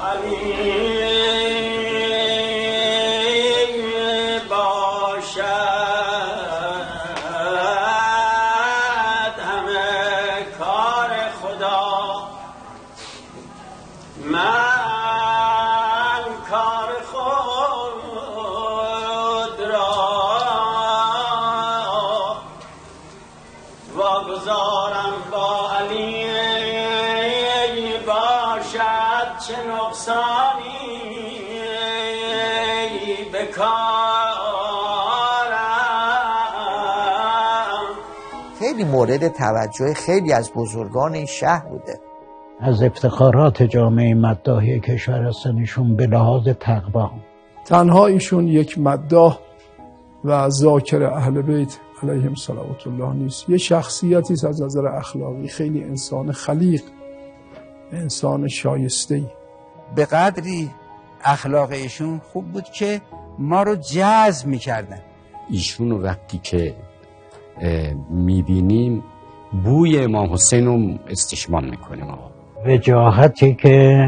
خیلی مورد توجه خیلی از بزرگان این شهر بوده. از افتخارات جامعه مداحی کشور هستن ایشون به لحاظ تقوا. تنها ایشون یک مداح و ذاکر اهل بیت علیهم صلوات الله نیست، یه شخصیتی است از نظر اخلاقی، خیلی انسان خلیق، انسان شایسته‌ای. به قدری اخلاق ایشون خوب بود که ما رو جذب می‌کردن. ایشون وقتی که می‌بینیم بوی امام حسین رو استشمام می‌کنیم. وجاهتی که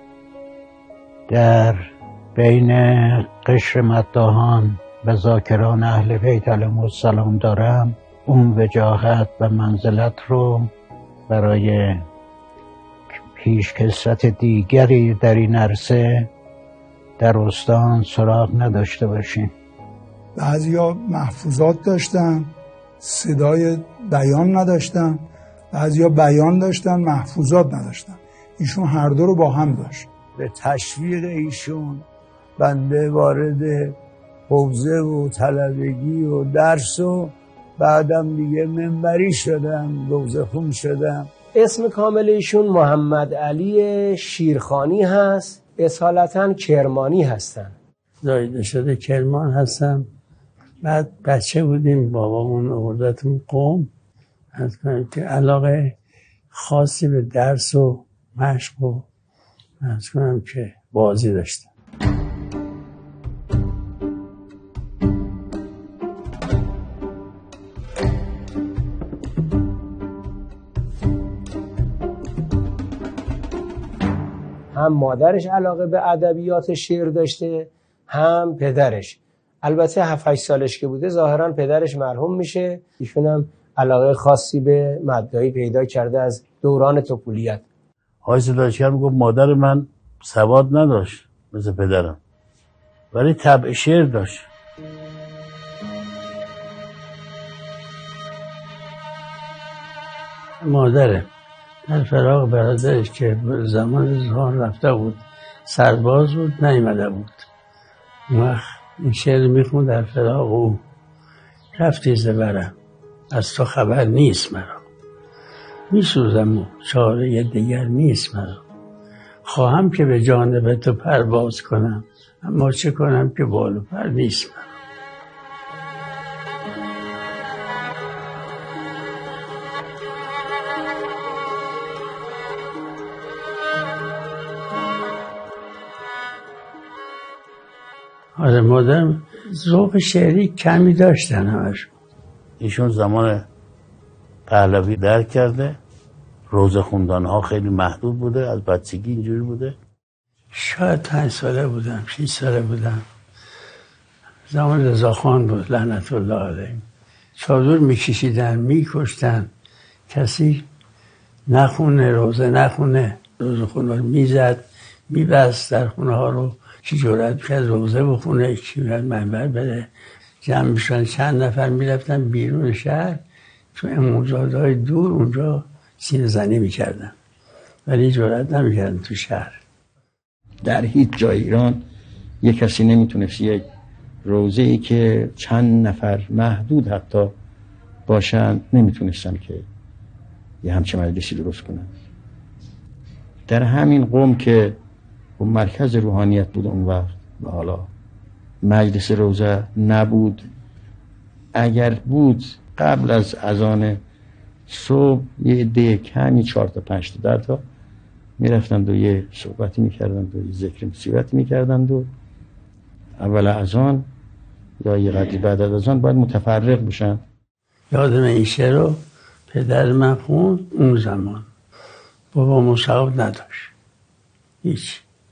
در بین قشر مداحان و ذاکران اهل بیت علیهم السلام دارم، اون وجاهت و منزلت رو برای پیشکسوت دیگری در این عرصه در استان سراغ نداشته باشیم. بعضیا محفوظات داشتن، صدای بیان نداشتن، بعضیا بیان داشتن، محفوظات نداشتن. ایشون هر دو رو با هم داشت. به تشویق ایشون بنده وارد حوزه و طلبگی و درس و بعدم دیگه منبری شدم، روزه خون شدم. اسم کامل ایشون محمد علی شیرخانی هست، اصالتا کرمانی هستن. زایده شده کرمان هستم. بعد بچه بودیم بابامون آوردتون قم، از کنم که علاقه خاصی به درس و مشق و از کنم که بازی داشتم. هم مادرش علاقه به ادبیات شعر داشته، هم پدرش. البته 7-8 سالش که بوده ظاهرا پدرش مرحوم میشه، ایشون هم علاقه خاصی به مداحی پیدا کرده از دوران طفولیت. آقای صداچکر میگفت مادر من سواد نداشت مثل پدرم، ولی طبع شعر داشت. مادره در فراق برادرش که زمان زهان رفته بود، سرباز بود، نیامده بود. اون وقت این شعر میخوند در فراق او: رفتی زبرم از تو خبر نیست مرا، میسوزم و چاره دیگر نیست مرا، خواهم که به جانب تو پرواز کنم، اما چه کنم که بال و پر نیست مرا. آره مادرم ذوق شعری کمی داشتن همشون. ایشون زمان پهلوی درک کرده، روزه خوندن ها خیلی محدود بوده، از بچگی اینجوری بوده. شاید 5 ساله بودم، 6 ساله بودم، زمان رضاخان بود لعنت الله علیه. چادر میکشیدن، میکشتن، کسی نخونه روزه نخونه، روزه خونه میزد، میبست در خونه ها رو. کی جرأت کرد روزه بخونه، کی میاد منبر بره. جمع میشدن چند نفر میرفتن بیرون شهر، تو امامزاده‌های دور اونجا سینه زنی میکردن، ولی جرأت نمیکردن تو شهر. در هیچ جای ایران یک کسی نمیتونست یک روزه‌ای که چند نفر محدود حتی باشن نمیتونستن که یه همچه مجلسی درست کنن. در همین قم که اون مرکز روحانیت بود اون وقت و حالا مجلس روزه نبود، اگر بود قبل از اذان صبح یه عده کمی 4 تا 5 تا 10 تا میرفتند و یه صحبتی میکردند و یه ذکر مصیبتی میکردند و اول اذان یا یه قدری بعد از اذان باید متفرق بشن. یادم این شعر رو پدر من خوند اون زمان. بابا مساعد نداشت هیچ،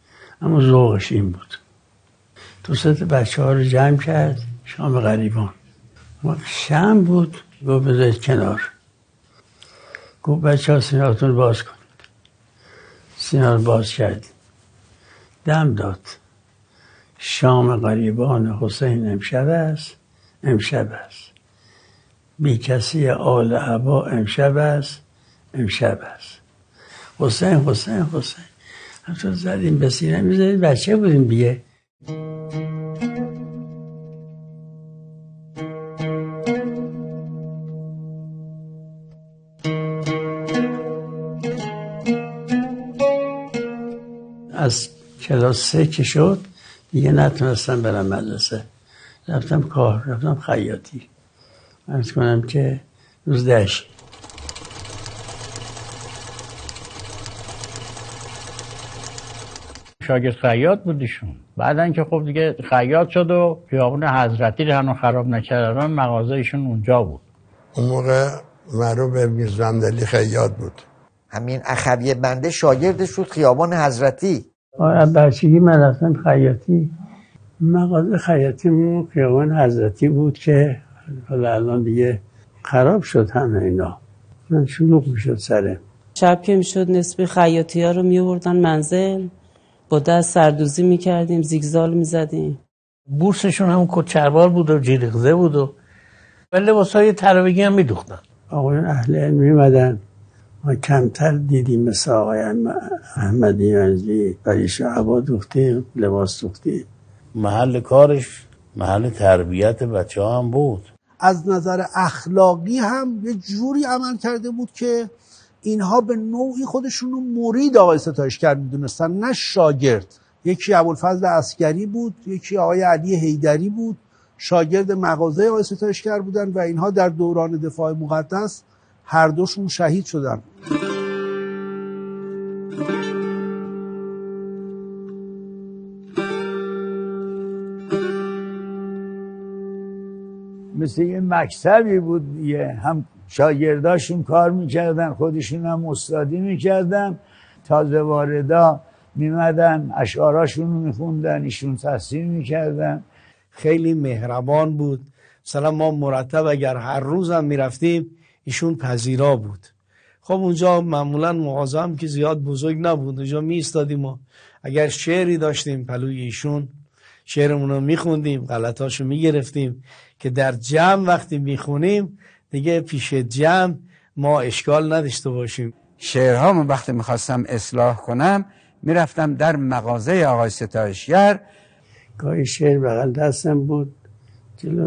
اما ذوقش این بود. دو سه تا بچه‌ها رو جمع کرد شام غریبان. وقت شام بود گفت بذارید کنار. گفت بچه‌ها سینه‌هاتون رو باز کنید. سینه رو باز کردیم. دم داد. شام غریبان حسین امشب است. امشب است. بی کسی آل عبا امشب است. امشب است. حسین حسین حسین. همطور زدیم به سینه میزدیم بچه بودیم دیگه. از کلاس 3 که شد دیگه نتونستم برم مدرسه. رفتم کار، رفتم خیاطی. عرض کنم که روز دشت شاگرد خیاط بودیشون. بعدن که خب دیگه خیاط شد و خیابون حضرتی رو هنوز خراب نکردن، مغازه ایشون اونجا بود. اون موقع معروف به میرزاندلی خیاط بود. همین اخوی بنده شاگردش شد خیابان حضرتی. بچگی من رفتم خیاطی. مغازه خیاطیمون خیابان حضرتی بود که حالا الان دیگه خراب شد همه اینا. من شلوغ میشد سره. شب که میشد نصف خیاطی ها رو میوردن منزل، با دست سردوزی میکردیم، زیگزال میزدیم. بورسشون هم کچربار بود و جیرقزه بود و لباسای ترابگی هم میدوختن. آقایان اهل علم میمدن. ما کمتر دیدیم مثل آقای احمدی منزلی پریش عبا دوختیم، لباس دوختیم. محل کارش محل تربیت بچه ها هم بود. از نظر اخلاقی هم یه جوری عمل کرده بود که اینها به نوعی خودشون رو مرید آقای ستایشگر میدونستن، نه شاگرد. یکی ابوالفضل عسکری بود، یکی آقای علی حیدری بود، شاگرد مغازه آقای ستایشگر بودن و اینها در دوران دفاع مقدس هر دوشون شهید شدن. مثل یه مکتبی بود دیگه، هم شاگرداشون کار میکردن، خودشون هم استادی میکردن. تازه واردا میمدن اشعاراشون رو میخوندن، ایشون تصحیح میکردن. خیلی مهربان بود. مثلا ما مرتب اگر هر روز هم میرفتیم ایشون پذیرا بود. خب اونجا معمولا مغازه هم که زیاد بزرگ نبود، اونجا می ایستادیم و اگر شعری داشتیم پلوی ایشون شعرمون رو میخوندیم، غلطاشو میگرفتیم که در جمع وقتی میخونیم دیگه پیش جمع ما اشکال نداشته باشیم. شعرهامو وقتی میخواستم اصلاح کنم میرفتم در مغازه آقای ستایشگر. گاهی شعر بغل دستم بود، جلو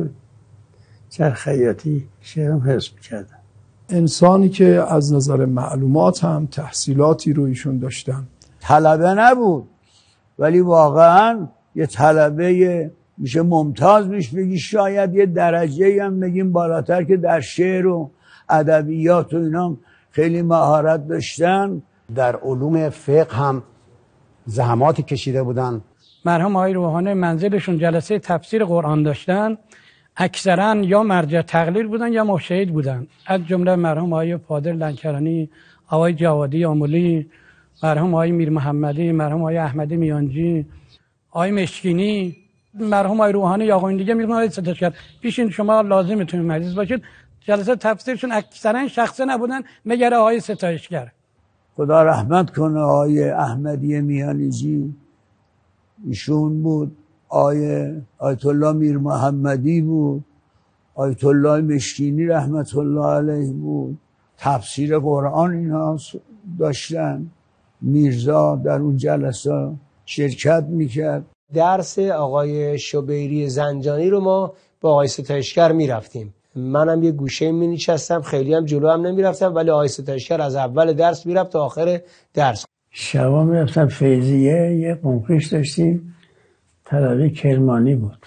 چرخ خیاطی شعرم حفظ میکردم. انسانی که از نظر معلومات هم تحصیلاتی رو ایشون داشتن. طلبه نبود ولی واقعا یه طلبه میشه ممتاز میشه بگی، شاید یه درجه هم بگیم بالاتر، که در شعر و ادبیات و اینا خیلی مهارت داشتن. در علوم فقه هم زحماتی کشیده بودن. مرحوم آقای روحانی منزلشون جلسه تفسیر قرآن داشتن، اکثرا یا مرجع تقلید بودن یا مجتهد بودن. از جمله مرحوم آقای فاضل لنکرانی، آقای جوادی آملی، مرحوم آقای میر محمدی، مرحوم آقای احمدی میانجی، آقای مشکینی، مرحوم آقای روحانی یا آقایون دیگه میگن آقای ستایشگر پیشین شما لازمتون مجلس باشید. جلسه تفسیرشون اکثرا شخصه نبودن مگر آقای ستایشگر. خدا رحمت کنه آقای احمدی میانجی، ایشون بود. آیت الله میر محمدی بود. آیت الله مشکینی رحمت الله علیه بود. تفسیر قرآن اینا داشتن. میرزا در اون جلسه شرکت میکرد. درس آقای شبیری زنجانی رو ما با آقای ستایشگر میرفتیم. منم یه گوشه می نشستم، خیلی هم جلو هم نمی رفتم، ولی آقای ستایشگر از اول درس میرفت تا آخر درس. شبا می رفتم فیضیه، یه قمقیش داشتیم طلبه کرمانی بود،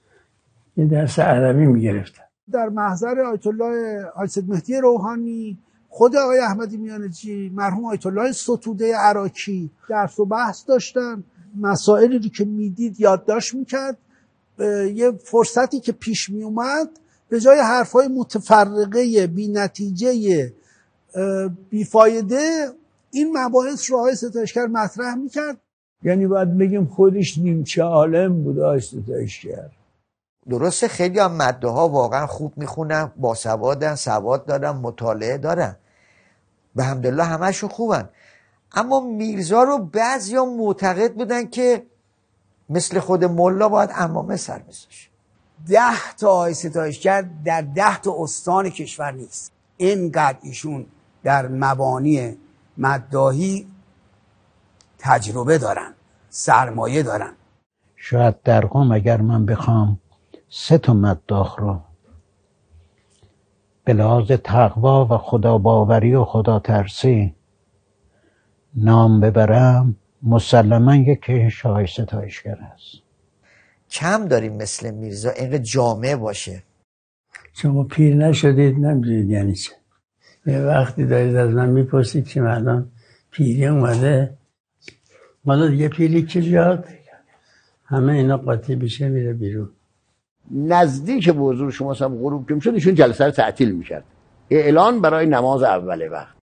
یه درس عربی می گرفتم. در محضر آیت الله سید مهدی روحانی، خود آقای احمدی میانجی، مرحوم آیت الله ستوده عراقی درس و بحث داشتن. مسائلی رو که میدید یادداشت میکرد. یه فرصتی که پیش می اومد به جای حرفای متفرقه بی نتیجه بی فایده این مباحث رو آقای ستایشگر مطرح میکرد. یعنی باید بگیم خودش نیمچه عالم بود آقای ستایشگر. درسته خیلی هم مده ها واقعا خوب میخونن، باسوادن، سواد دارن، مطالعه دارن، به حمدالله همشون خوبن، اما میرزا رو بعضیا معتقد بودن که مثل خود ملا باید عمامه سر میذاشت. 10 تا آقای ستایشگر در 10 تا استان کشور نیست. اینقدر ایشون در مبانی مداحی تجربه دارن، سرمایه دارن. شاید در قم اگر من بخوام 3 تا مداح رو به لحاظ تقوا و خدا باوری و خدا ترسی نام ببرم، مسلما یکی آقای ستایشگر است. کم داریم مثل میرزا اینقدر جامع باشه. شما پیر نشدید نمیدونید یعنی چه. یه وقتی دارید از من میپرسید که الان پیری اومده، حالا دیگه پیری که بیاد همه اینا قاطی بشه میره بیرون. نزدیک به حضور شما هم غروب که میشد ایشون جلسه رو تعطیل میکرد، اعلان برای نماز اول وقت.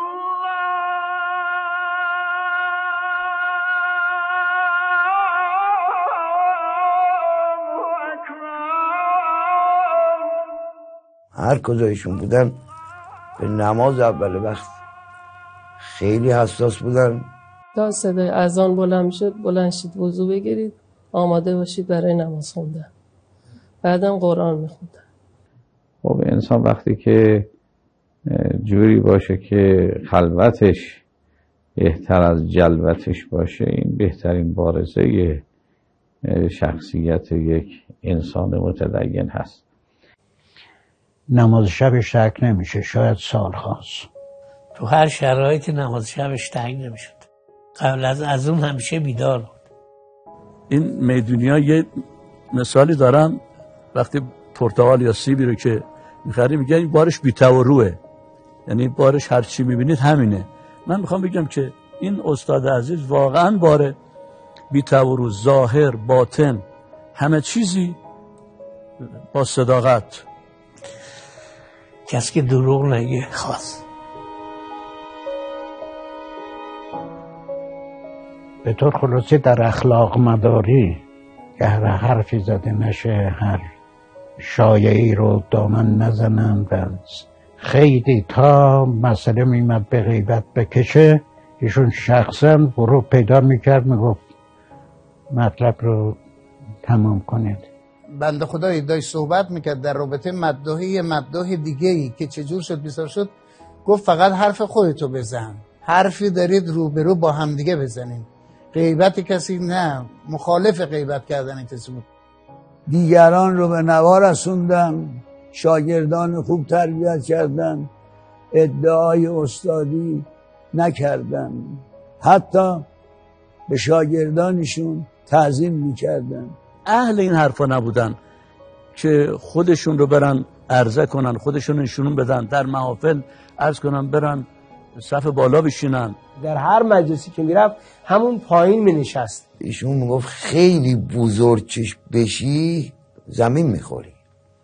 هر کجایشون بودن به نماز اول وقت خیلی حساس بودن. تا صدای اذان بلند شد، بلند شید وضو بگیرید، آماده باشید برای نماز خوندن. بعدم قرآن میخوندن. خب انسان وقتی که جوری باشه که خلوتش بهتر از جلوتش باشه، این بهترین بارزه شخصیت یک انسان متدین هست. نماز شبش ترک نمیشه، شاید سال خواست. تو هر شرایطی نماز شبش ترک نمیشد. قبل از اون همیشه بیدار بود. این میدونیا یه مثالی دارن، وقتی پرتقال یا سیبی رو که میخری میگن این بارش بی‌توروه، یعنی بارش هر چی میبینید همینه. من میخوام بگم که این استاد عزیز واقعا باره بی‌تورو، ظاهر باطن همه چیزی با صداقت. کسی که دروغ نگه خواست. به طور خلاصه در اخلاق مداری که هر حرفی زده نشه، هر شایعی رو دامن نزنن و خیلی تا مسئله میمد به غیبت بکشه، ایشون شخصا ورود پیدا میکرد، میگفت مطلب رو تمام کنید. بنده خدایی داشت صحبت میکرد در رابطه مداح دیگه ای که چجور شد بیسار شد، گفت فقط حرف خودتو بزن، حرفی دارید روبرو با همدیگه بزنید، غیبت کسی نه، مخالف غیبت کردن کسی بود. دیگران رو به نوا رسوندم، شاگردان خوب تربیت کردن، ادعای استادی نکردن، حتی به شاگردانشون تعظیم میکردن. اهل این حرفا نبودن که خودشون رو برن عرضه کنن، خودشون نشون بدن، در محافل عرض کنن، برن صف بالا بشینن. در هر مجلسی که میرفت همون پایین مینشست. ایشون میگفت خیلی بزرگ چش بشی زمین میخوری،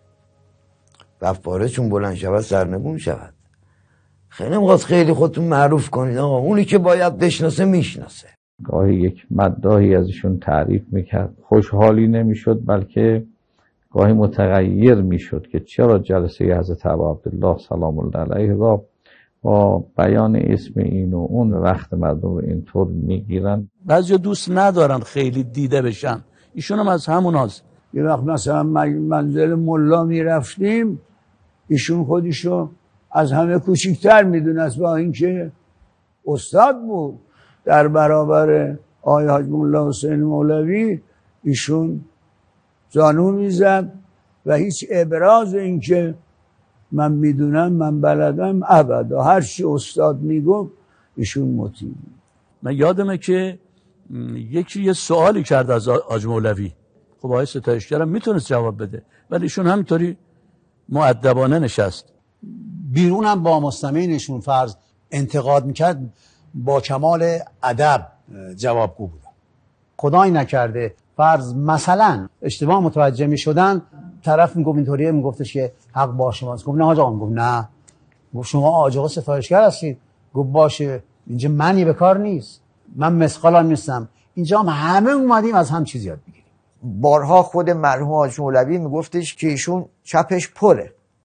وفاره چون بلند شود سرنگون شود. خیلی میخواست خیلی خودتون معروف کنید، آقا اونی که باید بشناسه میشناسه. گاهی یک مداحی ازشون تعریف میکرد، خوشحالی نمیشد بلکه گاهی متغیر میشد که چرا جلسه حضرت ابا عبدالله سلام الله علیه را با بیان اسم این و اون وقت مردم رو اینطور میگیرن. بعضی دوست ندارن خیلی دیده بشن، ایشون هم از همون هاست. یه وقت مثلا منزل ملا میرفتیم، ایشون خودشو از همه کوچیکتر میدونست، با اینکه استاد بود در برابر آقای حاج مولا حسین مولوی، ایشون زانو میزد و هیچ ابراز اینکه من میدونم من بلدم ابدا، هر چی استاد میگفت ایشون مطیع. من یادمه که یکی یه سوالی کرد از حاج مولوی، خب آقای ستایشگر هم میتونست جواب بده، ولی ایشون همینطوری مؤدبانه نشست. بیرون هم با مستمعینشون فرض انتقاد میکرد، با کمال ادب جوابگو بود. خدایی نکرده فرض مثلا اشتباه متوجه میشدن، طرف میگفت اینطوریه، میگفتش که حق با شماست. گفت نه حاج آقا، گفت نه، گفت شما حاج آقا ستایشگر هستید. گفت باشه، اینجا منی به کار نیست، من مسخالم نیستم، اینجا هم همه اومدیم از هم چیز یاد بگیریم. بارها خود مرحوم حاج مولوی میگفتش که ایشون چپش پره.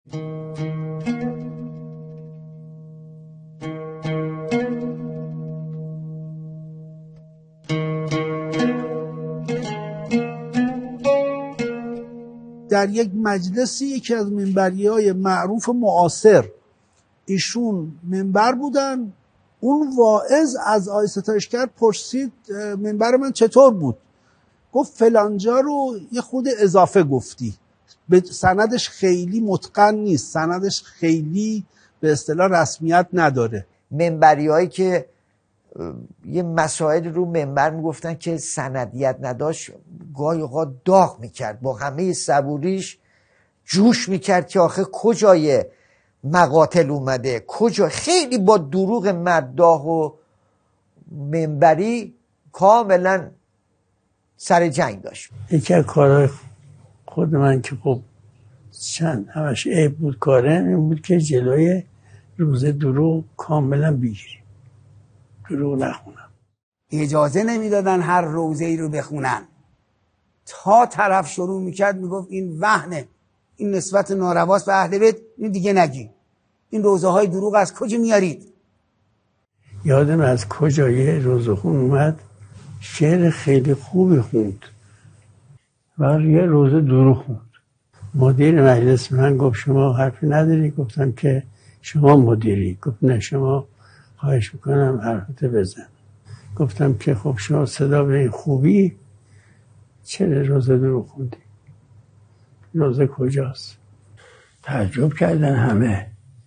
در یک مجلسی یکی از منبریای معروف معاصر ایشون منبر بودن، اون واعظ از آقای ستایشگر پرسید منبر من چطور بود؟ گفت فلانجا رو یه خود اضافه گفتی، به سندش خیلی متقن نیست، سندش خیلی به اصطلاح رسمیت نداره. منبریایی که یه مسائل رو منبر میگفتن که سندیت نداشت، گاهی اوقات داغ میکرد، با همه صبوریش جوش میکرد که آخه کجای مقاتل اومده، کجا. خیلی با دروغ مداح و منبری کاملا سر جنگ داشت. یکی از کارهای خود من که خب چند همش عیب بود کارم این بود که جلوی روزه دروغ کاملا بگیریم، دروغ نخونم. اجازه نمیدادن هر روزه ای رو بخونن. تا طرف شروع میکرد میگفت این وهنه، این نسبت نارواست به اهل بیت، این دیگه نگی. این روزه های دروغ از کجا میارید؟ یادم از کجا یه روزه خون اومد شعر خیلی خوبی خوند و یه روزه دروغ خوند. مدیر مجلس من گفت شما حرفی نداری؟ گفتم که شما مدیری. گفت نه شما خواهش میکنم حرفت بزن. گفتم که خب شما صدا به این خوبی چرا روزه دروغ خوندی؟ روزه کجاست؟ تعجب کردن همه.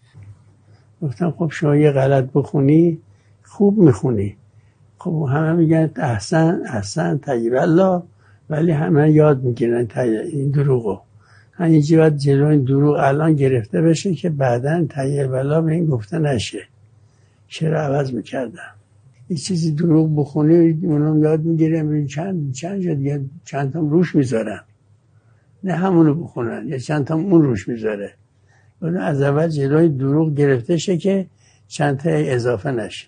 گفتم خب شما یه غلط بخونی خوب میخونی. خب همه میگن احسن احسن طیب الله، ولی همه یاد میگیرن این دروغو. همینجی باید جلو این دروغ الان گرفته بشه که بعداً طیب الله به این گفته نشه. چرا عوض میکردم؟ یه چیزی دروغ بخونی اونم یاد میگیرم، چند جا دیگه چند تا روش میذارن، نه همونو بخونن یا چند تا اون روش میذاره. از اول جلوی دروغ گرفته شه که چند تا اضافه نشه.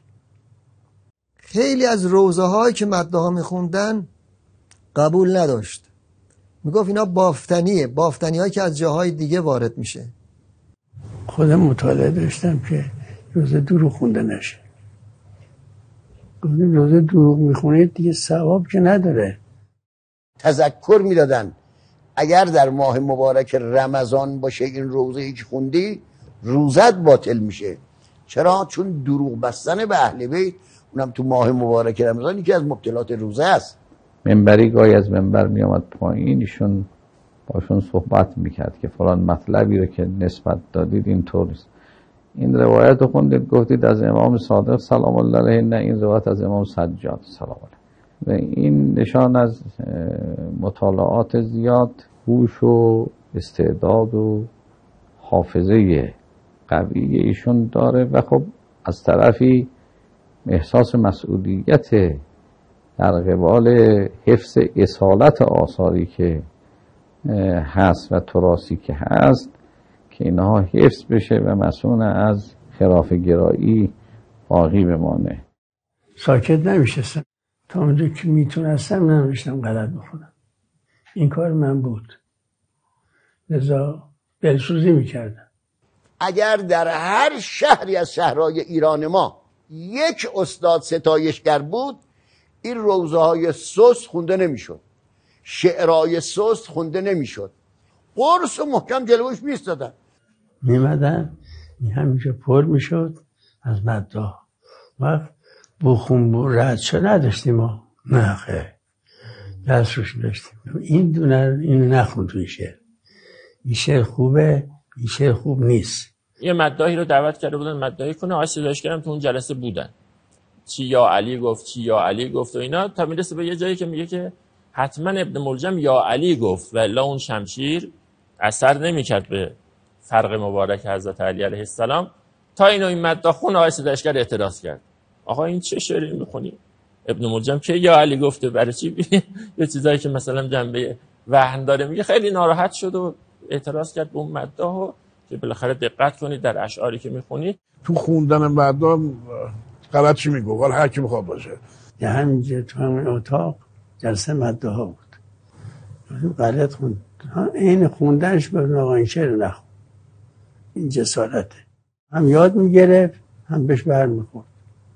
خیلی از روزه هایی که مداها میخوندن قبول نداشت، میگفت اینا بافتنیه، بافتنی هایی که از جاهای دیگه وارد میشه. خودم مطالعه داشتم که روزه دروغ خونده نشه. گفتم روزه دروغ میخونید دیگه ثواب که نداره. تذکر میدادن اگر در ماه مبارک رمضان باشه این روزه‌ای که خوندی روزت باطل میشه. چرا؟ چون دروغ بستن به اهل بیت اونم تو ماه مبارک رمضان یکی از مبطلات روزه است. منبری گاهی از منبر می آمد پایین، ایشون باشون صحبت میکرد که فلان مطلبی رو که نسبت دادید این طوریست. این روایت رو خوندید گفتید از امام صادق سلام الله علیه، نه این روایت از امام سجاد سلام الله. و این نشان از مطالعات زیاد، هوش و استعداد و حافظه قوی ایشون داره و خب از طرفی احساس مسئولیت در قبال حفظ اصالت آثاری که هست و تراثی که هست که اینها حفظ بشه و مسئول از خرافه گرایی باقی بمانه. ساکت نمیشستم تا اونجا که میتونستم نمیشتم غلط بخونم. این کار من بود، لذا دلسوزی میکردم. اگر در هر شهری از شهرهای ایران ما یک استاد ستایشگر بود، این روزه های سست خونده نمیشد، شعرهای سست خونده نمیشد، قرص و محکم جلوش میستادن. میمدن همینجا پر میشد از مداح. وقت بخون رد شد نداشتیم ما، نه خیر دست روش داشتیم. این دونه اینو نخون توی شعر، این شعر خوبه، این شعر خوب نیست. یه مداحی رو دعوت کرده بودن مداحی کنه، آقای ستایشگرم تو اون جلسه بودن، چی یا علی گفت چی یا علی گفت و اینا، تا میرسه به یه جایی که میگه که حتما ابن ملجم یا علی گفت و الا اون شمشیر اثر نمیکرد به فرق مبارک حضرت علی علیه السلام. تا اینو این مداح خون آقای ستایشگر اعتراض کرد، آقا این چه شعری میخونی؟ ابن ملجم که یا علی گفته، برای چی یه چیزایی که مثلا جنبه وهن داره میگه؟ خیلی ناراحت شد و اعتراض کرد به اون مداح که بالاخره دقت کنید در اشعاری که میخونید. تو خوندن مداح غلط چی میگو؟ حالا هر کی میخواد باشه. همینجا تو همین اتاق جلسه مدده ها بود. غلط خوند، این خوندنش به آقا این شعر نخون، این جسارته. هم یاد میگرفت هم بهش بر میخورد،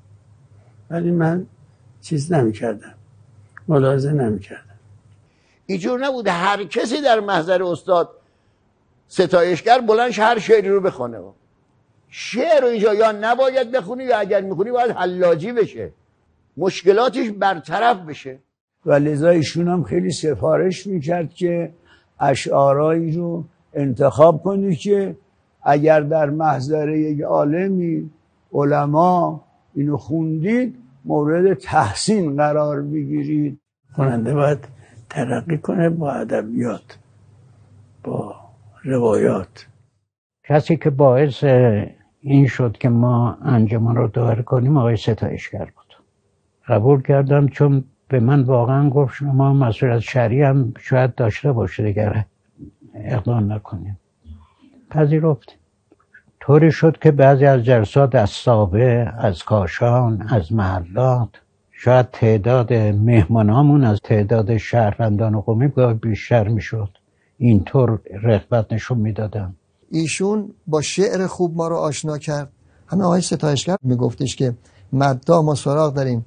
ولی من چیز نمیکردم، ملاحظه نمیکردم. اینجور نبوده هر کسی در محضر استاد ستایشگر بلندش هر شعری رو بخونه. شعر رو اینجا یا نباید بخونی یا اگر میخونی باید حلاجی بشه، مشکلاتش برطرف بشه. و لذا ایشون هم خیلی سفارش میکرد که اشعارایی رو انتخاب کنید که اگر در محضر یک عالمی علما اینو خوندید مورد تحسین قرار بگیرید. خواننده باید ترقی کنه با ادبیات، با روایات. کسی که باعث این شد که ما انجمن رو دایر کنیم آقای ستایشگر بود. قبول کردم چون به من واقعا گفت شما مسئولیت شرعی هم شاید داشته باشه دیگر اقدام نکنیم. پذیرفت. طوری شد که بعضی از جلسات از سابه، از کاشان، از محلات، شاید تعداد مهمانامون از تعداد شهروندان قومی بیشتر میشد. اینطور رغبت نشون میدادم. ایشون با شعر خوب ما رو آشنا کرد. همه آقای ستایشگر میگفتش که مداح ما سراغ داریم،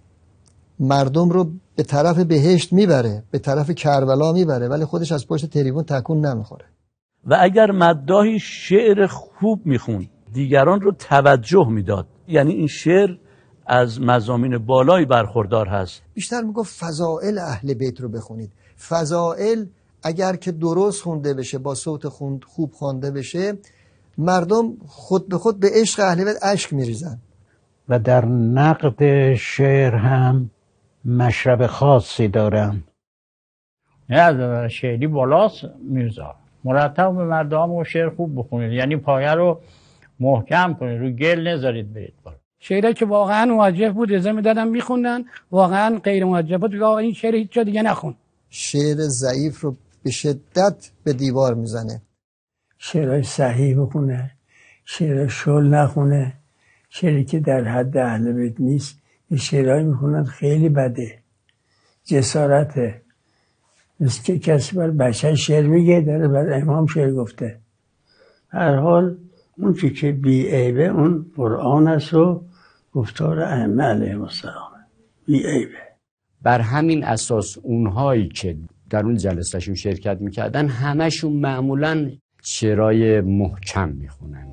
مردم رو به طرف بهشت میبره، به طرف کربلا میبره، ولی خودش از پشت تریبون تکون نمیخوره. و اگر مداحی شعر خوب میخوند دیگران رو توجه میداد، یعنی این شعر از مضامین بالایی برخوردار هست. بیشتر میگفت فضائل اهل بیت رو بخونید. فضائل اگر که درست خونده بشه، با صوت خوب خوانده بشه، مردم خود به خود به عشق اهل بیت اشک میریزن. و در نقد شعر هم مشرب خاصی دارم. نه از شعری بالاست میرزا، مرتب به مردم و شعر خوب بخونید، یعنی پایه رو محکم کنید، رو گل نذارید برید بالا. شعری که واقعا موجه بود اجازه میدادن میخوندن، واقعا غیر موجه بود آقا این شعر هیچ جا دیگه نخون. شعر ضعیف رو به شدت به دیوار میزنه. شعرهای صحیح بخونه، شعر شل نخونه. شعری که در حد اهل بیت نیست این شعرهایی میخونن خیلی بده. جسارته. مثل که کسی بر بشر شعر میگه داره بر امام شعر گفته. هر حال اون که بی عیبه اون قرآن است و گفتار ائمه علیهم السلام بی عیبه. بر همین اساس اونهایی که در اون جلسهشون شرکت میکردن همشون معمولاً شعرهای محکم میخونن.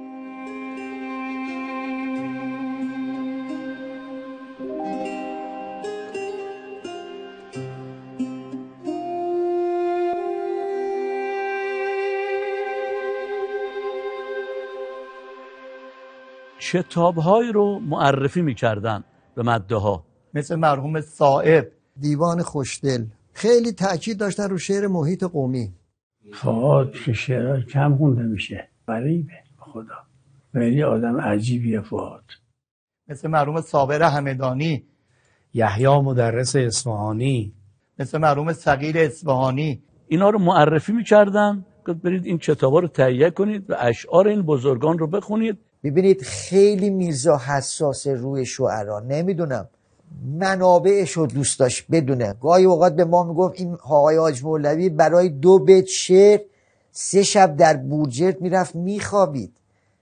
کتاب‌هایی رو معرفی می‌کردن به مداح‌ها، مثل مرحوم صائب، دیوان خوشدل. خیلی تأکید داشتن رو شعر محیط قومی. فؤاد که شعرها کم خونده میشه، غریبه خدا، خیلی آدم عجیبیه فؤاد. مثل مرحوم صابر همدانی، یحیی مدرس اصفهانی، مثل مرحوم صغیر اصفهانی. اینا رو معرفی می‌کردن که برید این کتابا رو تهیه کنید و اشعار این بزرگان رو بخونید. ببینید خیلی میرزا حساس روی شعرا، نمیدونم منابعش رو دوست داشت بدونه. گاهی اوقات به ما میگفت این آقای حاج مولوی برای 2 بیت شعر 3 شب در بورجرد میرفت میخوابید،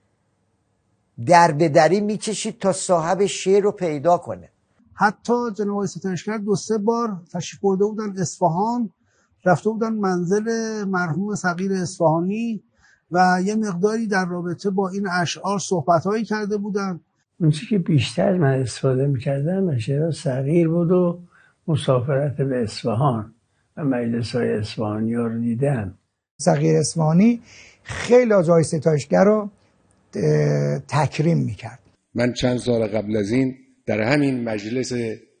در به دری میکشید تا صاحب شعر رو پیدا کنه. حتی جناب آقای ستایشگر 2-3 بار تشریف برده بودن اصفهان، رفته بودن منزل مرحوم صغیر اصفهانی و یه مقداری در رابطه با این اشعار صحبت‌هایی کرده بودن. اون چیزی که بیشتر من استفاده می‌کردم شعر صغیر بود و مسافرت به اصفهان و مجلس‌های اصفهانی‌ها رو دیدم. صغیر اصفهانی خیلی از آقای ستایشگر رو تکریم می‌کرد. من چند سال قبل از این در همین مجلس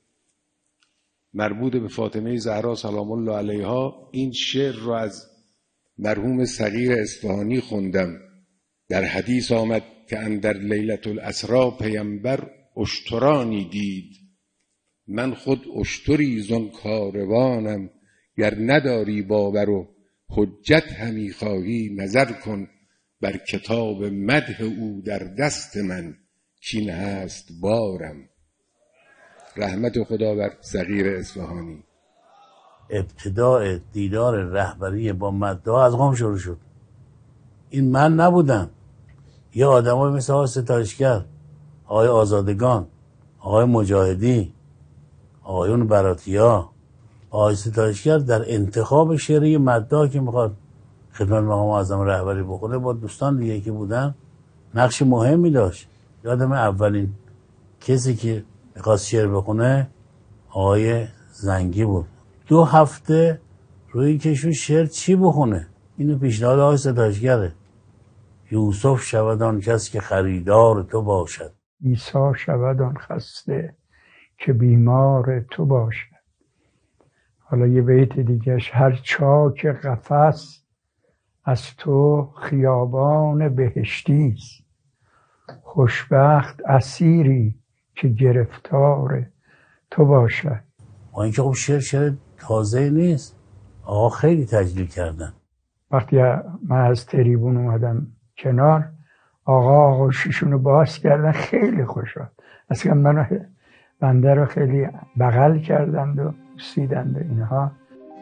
مربوط به فاطمه زهرا سلام الله علیها این شعر رو از مرحوم صغیر اصفهانی خوندم. در حدیث آمد که اندر لیلة الاسری پیامبر اشترانی دید، من خود اشتری زن کاروانم، گر نداری باور و حجت همی خواهی نظر کن بر کتاب مدح او در دست من کین هست بارم. رحمت خدا بر صغیر اصفهانی. ابتداء دیدار رهبری با مدعا از قم شروع شد. این من نبودم، یه آدمای مثل آقای ستایشگر، آقای آزادگان، آقای مجاهدی، آقایون براتیا. آقای ستایشگر در انتخاب شعری مدعا که میخواد خدمت مقام اعظم رهبری بکنه با دوستان دیگه که بودن نقش مهمی داشت. یادم اولین کسی که میخواست شعر بخونه آقای زنگی بود. 2 هفته روی کشو شعر چی بخونه؟ اینو پیشنهاد آقای ستایشگره. یوسف شود آن کس که خریدار تو باشد، عیسی شود آن خسته که بیمار تو باشد. حالا یه بیت دیگهش: هر چاک قفس از تو خیابان بهشتیست، خوشبخت اسیری که گرفتار تو باشد. با اینکه خب شعر تازه نیست، آقا خیلی تجلیل کردن. وقتی من از تریبون اومدم کنار، آقا آغوششون رو باز کردن، خیلی خوشحال. اصلا بنده رو خیلی بغل کردند و بوسیدند و اینها.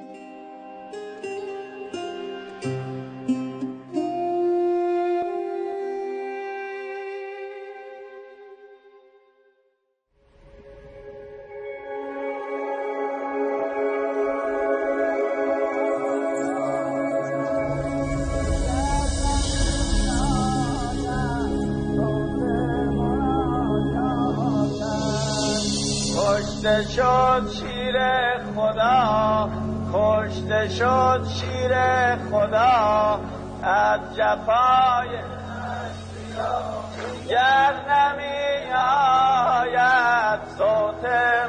کشته شد شیر خدا، کشته شد شیر خدا از جفای گر نمی آید صوت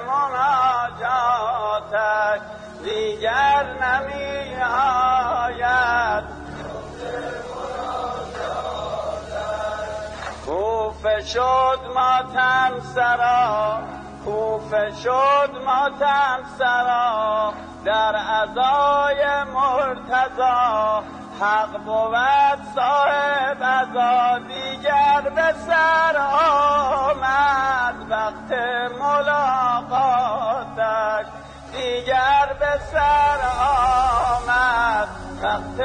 مناجاتش، دیگر نمی آید کوفه شد ماتم سرا، کوفه شد ماتم سرا در عزای مرتضی، حق بود صاحب عزا، دیگر به سر آمد وقت ملاقاتش، دیگر به سر آمد وقت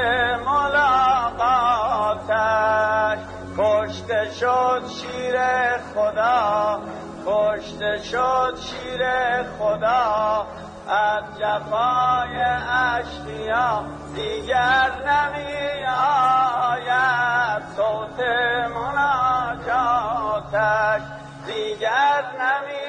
ملاقاتش. کشته شد شیر خدا، کشته شد شیر خدا از جفای اشقیا، دیگر نمی آید صوت مناجاتش، دیگر نمی